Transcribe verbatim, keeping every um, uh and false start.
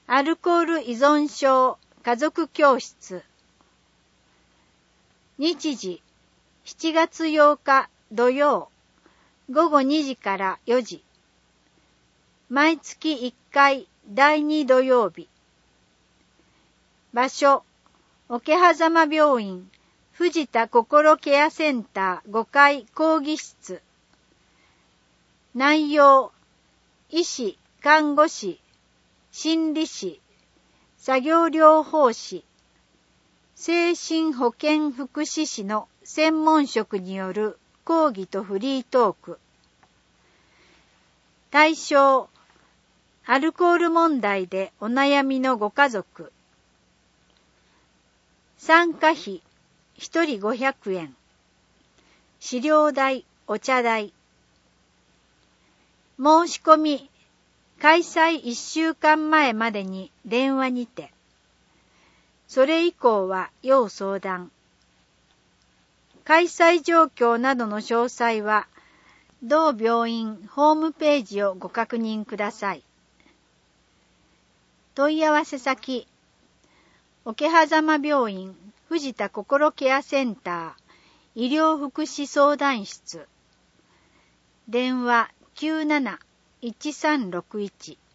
アルコール依存症家族教室。日時しちがつようか土曜ごごにじからよじ。毎月いっかいだいに土曜日。場所桶狭間病院藤田心ケアセンターごかい講義室。内容医師、看護師、心理師、作業療法士、精神保健福祉士の専門職による講義とフリートーク。対象アルコール問題でお悩みのご家族。参加費ひとりごひゃくえん。資料代、お茶代。申し込み開催いっしゅうかんまえまでに電話にて。それ以降は要相談。開催状況などの詳細は同病院ホームページをご確認ください。問い合わせ先桶狭間病院藤田心ケアセンター医療福祉相談室。電話 きゅうなないちさんろくいち